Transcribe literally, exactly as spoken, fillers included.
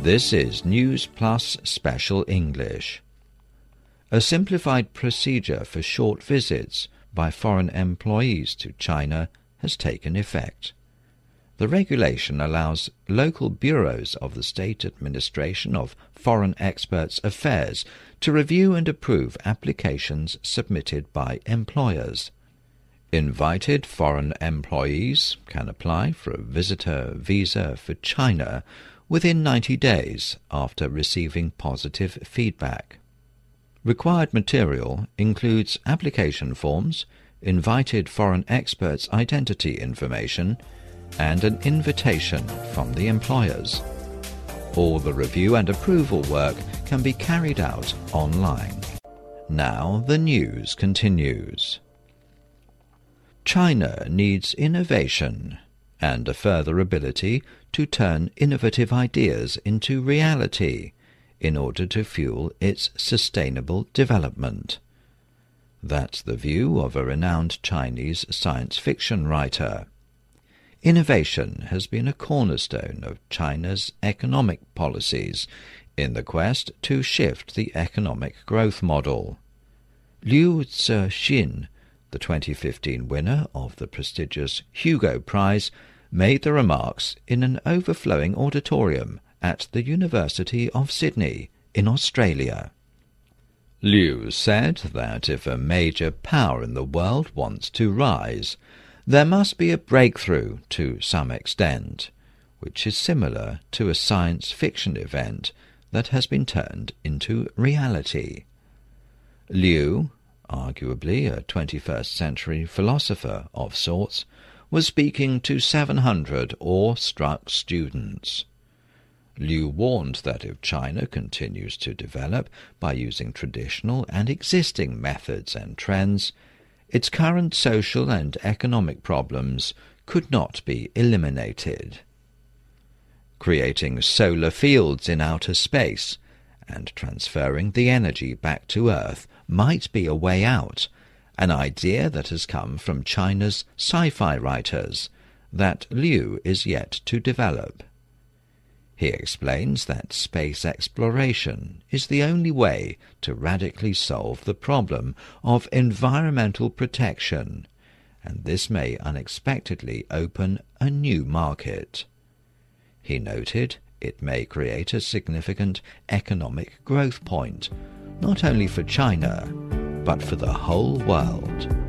This is News Plus Special English. A simplified procedure for short visits by foreign employees to China has taken effect. The regulation allows local bureaus of the State Administration of Foreign Experts Affairs to review and approve applications submitted by employers. Invited foreign employees can apply for a visitor visa for China within ninety days after receiving positive feedback. Required material includes application forms, invited foreign experts' identity information, and an invitation from the employers. All the review and approval work can be carried out online. Now the news continues. China needs innovation and a further ability to turn innovative ideas into reality in order to fuel its sustainable development. That's the view of a renowned Chinese science fiction writer. Innovation has been a cornerstone of China's economic policies in the quest to shift the economic growth model. Liu Zexin, the twenty fifteen winner of the prestigious Hugo Prize, made the remarks in an overflowing auditorium at the University of Sydney in Australia. Liu said that if a major power in the world wants to rise, there must be a breakthrough to some extent, which is similar to a science fiction event that has been turned into reality. Liu, arguably a twenty-first century philosopher of sorts, was speaking to seven hundred awe-struck students. Liu warned that if China continues to develop by using traditional and existing methods and trends, its current social and economic problems could not be eliminated. Creating solar fields in outer space and transferring the energy back to Earth might be a way out, an idea that has come from China's sci-fi writers that Liu is yet to develop. He explains that space exploration is the only way to radically solve the problem of environmental protection, and this may unexpectedly open a new market. He noted it may create a significant economic growth point, not only for China, but for the whole world.